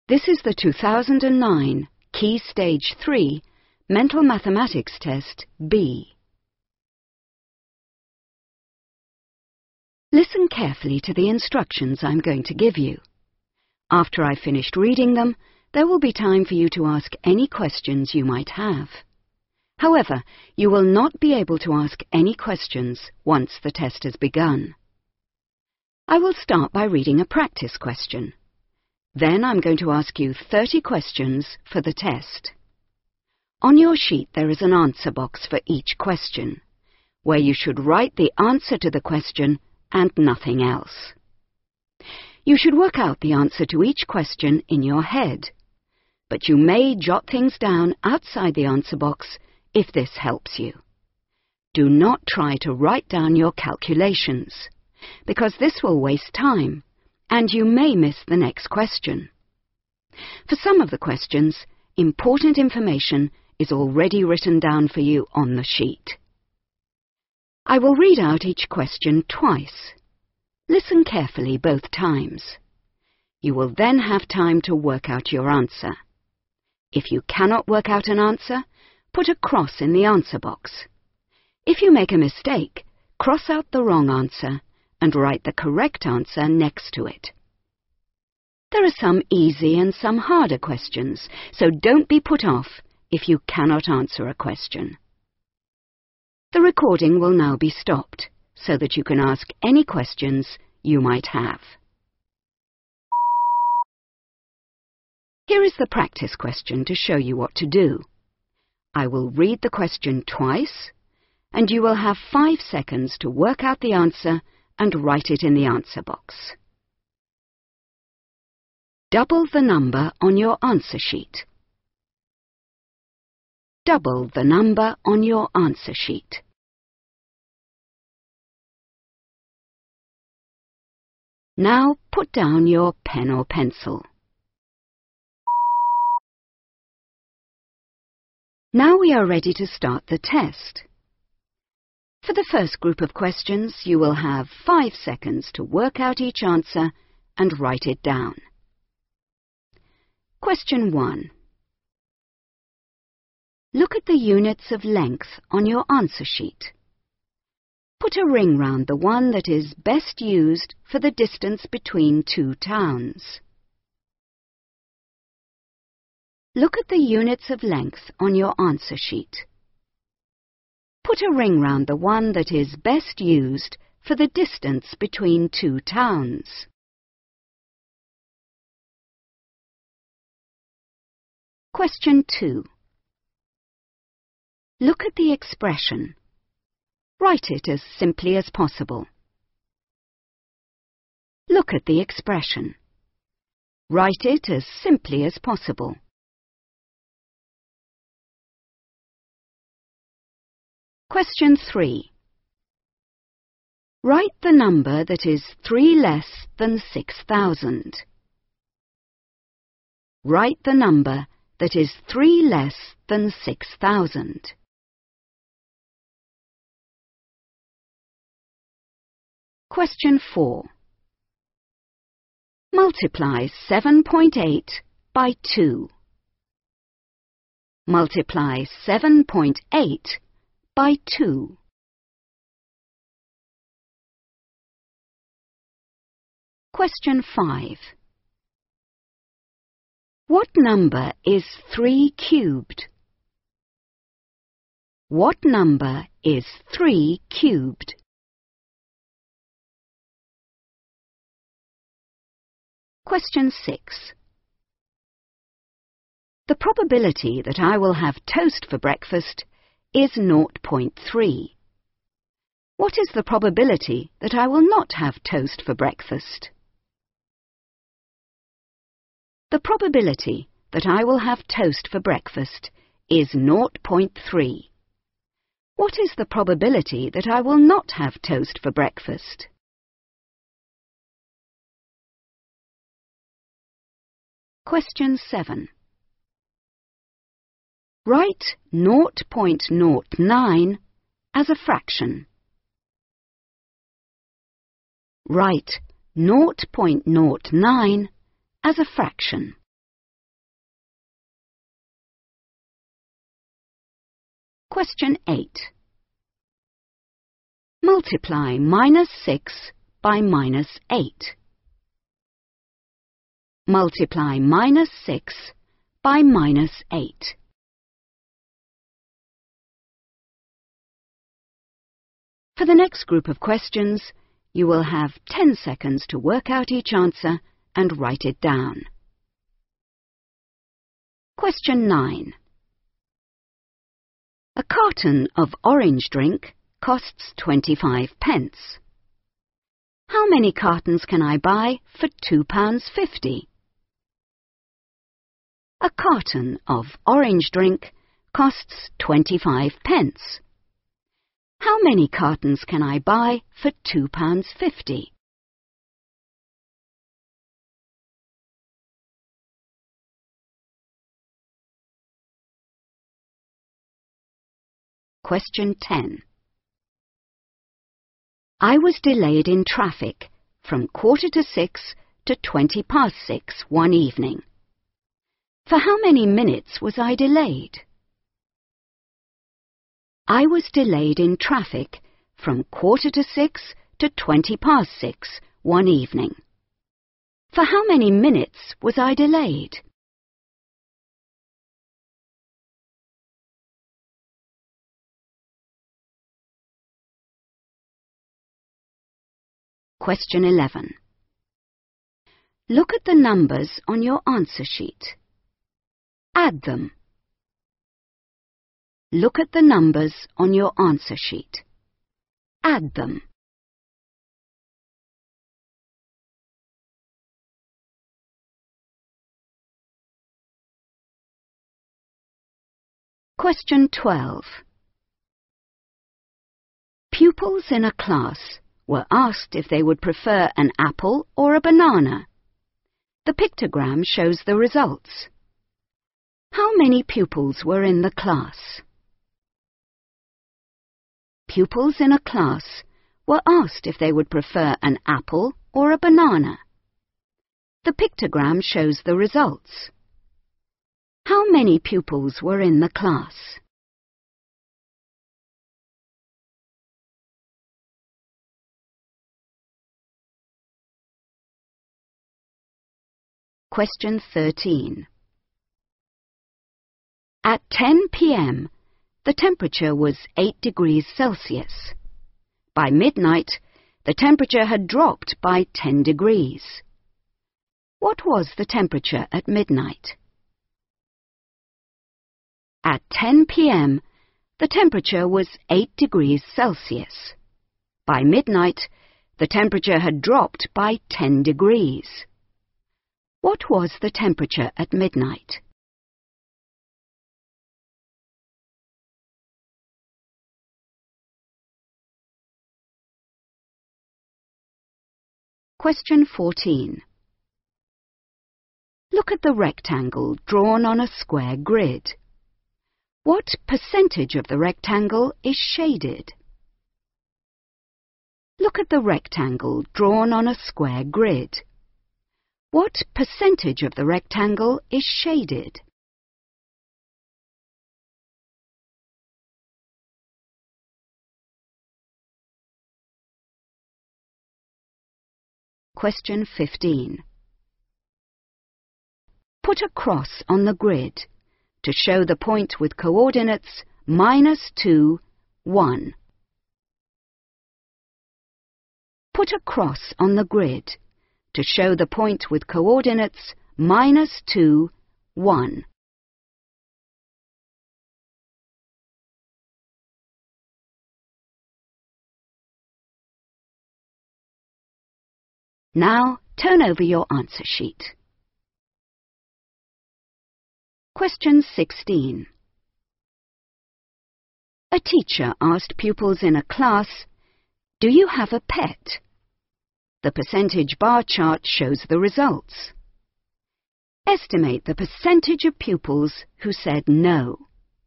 This is the 2009 Key Stage 3 Mental Mathematics Test B. Listen carefully to the instructions I'm going to give you. After I've finished reading them, there will be time for you to ask any questions you might have. However, you will not be able to ask any questions once the test has begun. I will start by reading a practice question. Then I'm going to ask you 30 questions for the test. On your sheet there is an answer box for each question, where you should write the answer to the question and nothing else. You should work out the answer to each question in your head, but you may jot things down outside the answer box if this helps you. Do not try to write down your calculations, because this will waste time, and you may miss the next question. For some of the questions, important information is already written down for you on the sheet. I will read out each question twice. Listen carefully both times. You will then have time to work out your answer. If you cannot work out an answer, put a cross in the answer box. If you make a mistake, cross out the wrong answer and write the correct answer next to it. There are some easy and some harder questions, so don't be put off if you cannot answer a question. The recording will now be stopped, so that you can ask any questions you might have. Here is the practice question to show you what to do. I will read the question twice, and you will have 5 seconds to work out the answer and write it in the answer box. Double the number on your answer sheet. Double the number on your answer sheet. Now put down your pen or pencil. Now we are ready to start the test. For the first group of questions, you will have 5 seconds to work out each answer and write it down. Question 1. Look at the units of length on your answer sheet. Put a ring round the one that is best used for the distance between 2 towns. Look at the units of length on your answer sheet. Put a ring round the one that is best used for the distance between 2 towns. Question 2. Look at the expression. Write it as simply as possible. Look at the expression. Write it as simply as possible. Question 3. Write the number that is 3 less than 6,000. Write the number that is 3 less than 6,000. Question 4. Multiply 7.8 by 2. Multiply 7.8 by 2. Question 5. What number is 3 cubed? What number is 3 cubed? Question 6. The probability that I will have toast for breakfast is 0.3. What is the probability that I will not have toast for breakfast? The probability that I will have toast for breakfast is 0.3. What is the probability that I will not have toast for breakfast? Question 7. Write 0.09 as a fraction. Write 0.09 as a fraction. Question 8. Multiply -6 by -8. Multiply -6 by -8. For the next group of questions, you will have 10 seconds to work out each answer and write it down. Question 9. A carton of orange drink costs 25 pence. How many cartons can I buy for £2.50? A carton of orange drink costs 25 pence. How many cartons can I buy for £2.50? Question 10. I was delayed in traffic from 5:45 to 6:20 one evening. For how many minutes was I delayed? I was delayed in traffic from 5:45 to 6:20 one evening. For how many minutes was I delayed? Question 11. Look at the numbers on your answer sheet. Add them. Look at the numbers on your answer sheet. Add them. Question 12. Pupils in a class were asked if they would prefer an apple or a banana. The pictogram shows the results. How many pupils were in the class? Pupils in a class were asked if they would prefer an apple or a banana. The pictogram shows the results. How many pupils were in the class? Question 13. At 10 p.m., the temperature was 8 degrees Celsius. By midnight, the temperature had dropped by 10 degrees. What was the temperature at midnight? At 10 p.m., the temperature was 8 degrees Celsius. By midnight, the temperature had dropped by 10 degrees. What was the temperature at midnight? Question 14. Look at the rectangle drawn on a square grid. What percentage of the rectangle is shaded? Look at the rectangle drawn on a square grid. What percentage of the rectangle is shaded? Question 15. Put a cross on the grid to show the point with coordinates -2, 1. Put a cross on the grid to show the point with coordinates -2, 1. Now, turn over your answer sheet. Question 16. A teacher asked pupils in a class, "Do you have a pet?" The percentage bar chart shows the results. Estimate the percentage of pupils who said no.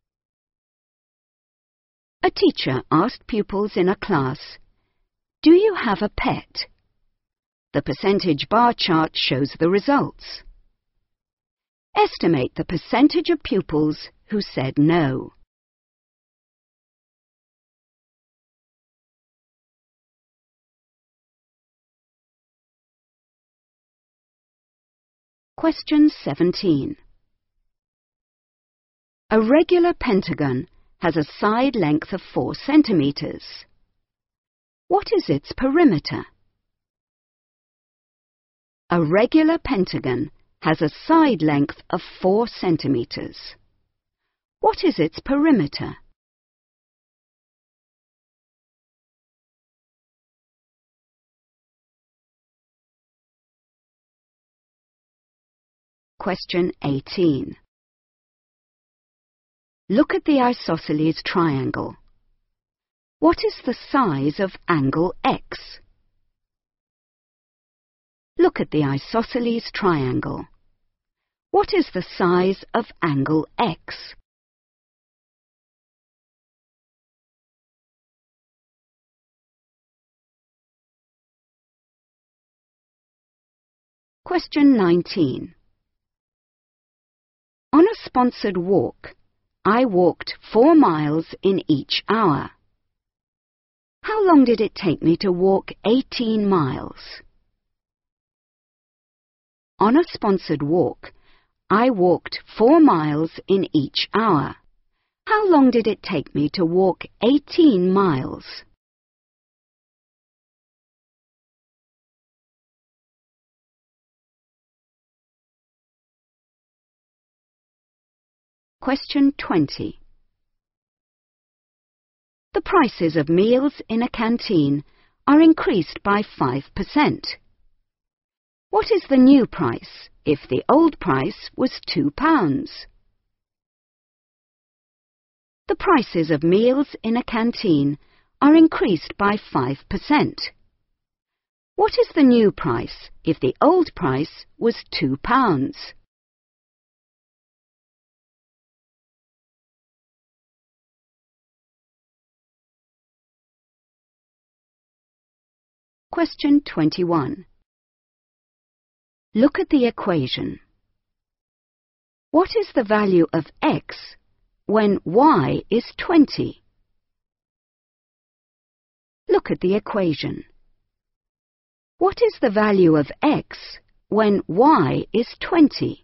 A teacher asked pupils in a class, "Do you have a pet?" The percentage bar chart shows the results. Estimate the percentage of pupils who said no. Question 17. A regular pentagon has a side length of 4 centimeters. What is its perimeter? A regular pentagon has a side length of 4 centimeters. What is its perimeter? Question 18. Look at the isosceles triangle. What is the size of angle X? Look at the isosceles triangle. What is the size of angle X? Question 19. On a sponsored walk, I walked 4 miles in each hour. How long did it take me to walk 18 miles? On a sponsored walk, I walked 4 miles in each hour. How long did it take me to walk 18 miles? Question 20. The prices of meals in a canteen are increased by 5%. What is the new price if the old price was £2? The prices of meals in a canteen are increased by 5%. What is the new price if the old price was £2? Question 21. Look at the equation. What is the value of x when y is 20? Look at the equation. What is the value of x when y is 20?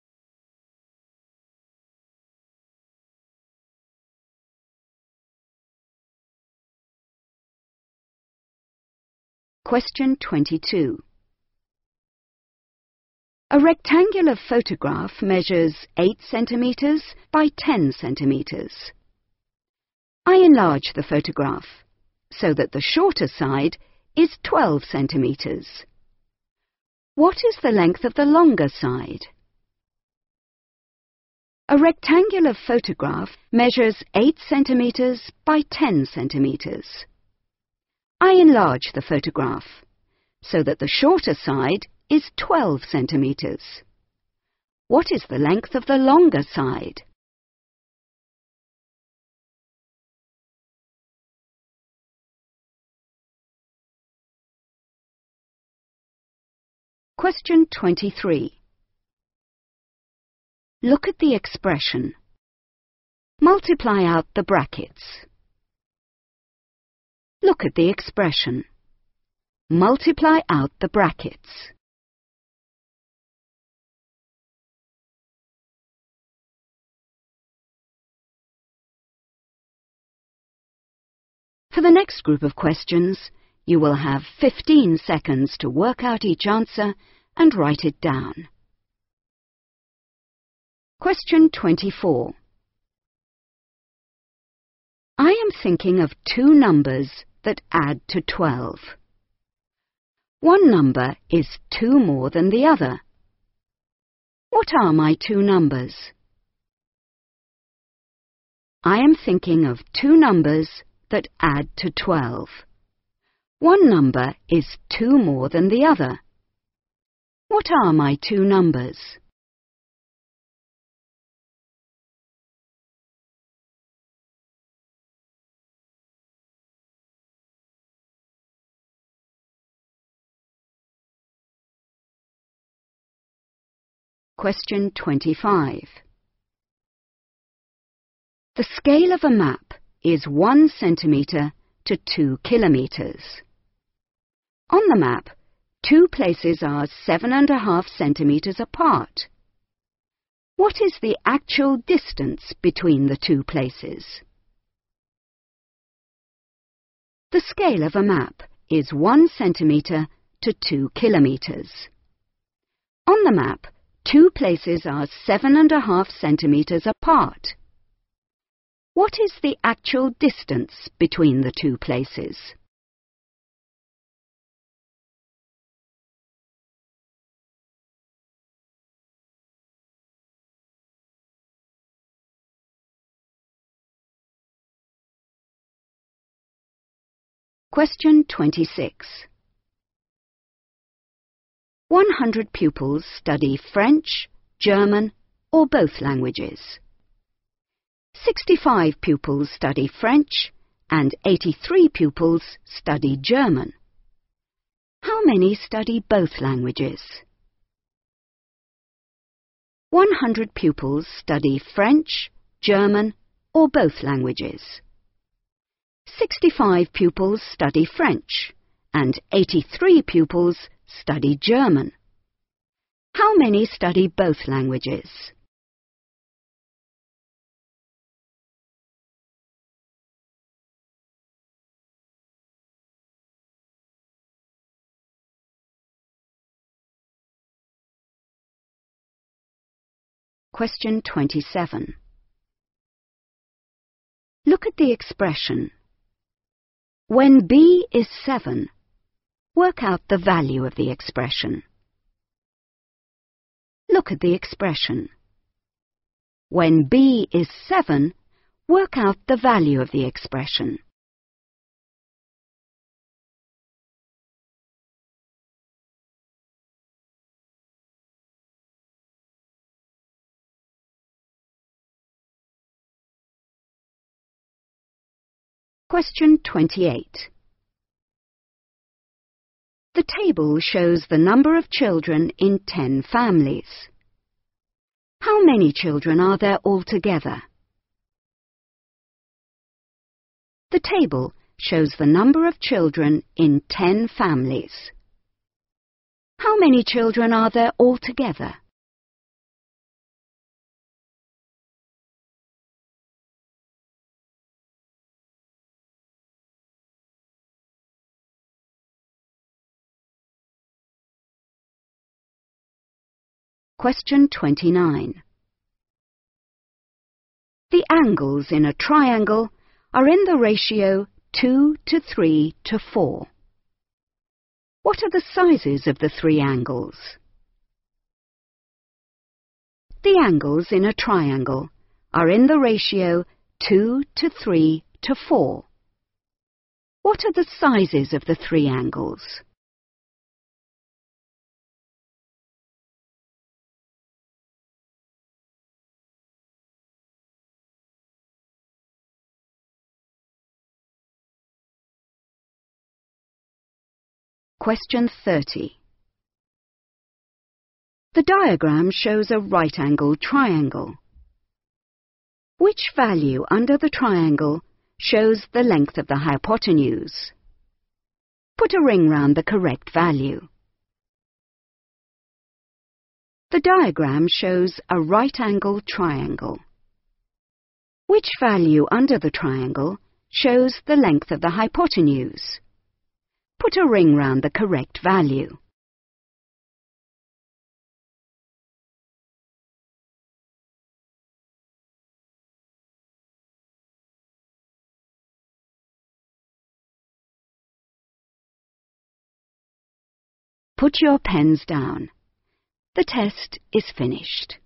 Question 22. A rectangular photograph measures 8 centimeters by 10 centimeters. I enlarge the photograph so that the shorter side is 12 centimeters. What is the length of the longer side? A rectangular photograph measures 8 centimeters by 10 centimeters. I enlarge the photograph so that the shorter side is 12 centimeters. What is the length of the longer side? Question 23. Look at the expression. Multiply out the brackets. Look at the expression. Multiply out the brackets. For the next group of questions, you will have 15 seconds to work out each answer and write it down. Question 24. I am thinking of 2 numbers that add to 12. One number is 2 more than the other. What are my 2 numbers? I am thinking of 2 numbers that add to 12. One number is 2 more than the other. What are my 2 numbers? Question 25. The scale of a map is 1 centimetre to 2 kilometres. On the map, two places are 7.5 centimetres apart. What is the actual distance between the two places? The scale of a map is 1 centimetre to 2 kilometres. On the map, two places are 7.5 centimetres apart. What is the actual distance between the two places? Question 26. 100 pupils study French, German, or both languages. 65 pupils study French and 83 pupils study German. How many study both languages? 100 pupils study French, German, or both languages. 65 pupils study French and 83 pupils study German. How many study both languages? Question 27. Look at the expression. When B is 7, work out the value of the expression. Look at the expression. When B is 7, work out the value of the expression. Question 28. The table shows the number of children in 10 families. How many children are there altogether? The table shows the number of children in 10 families. How many children are there altogether? Question 29. The angles in a triangle are in the ratio 2 to 3 to 4. What are the sizes of the three angles? The angles in a triangle are in the ratio 2 to 3 to 4. What are the sizes of the three angles? Question 30. The diagram shows a right-angled triangle. Which value under the triangle shows the length of the hypotenuse? Put a ring round the correct value. The diagram shows a right-angled triangle. Which value under the triangle shows the length of the hypotenuse? Put a ring round the correct value. Put your pens down. The test is finished.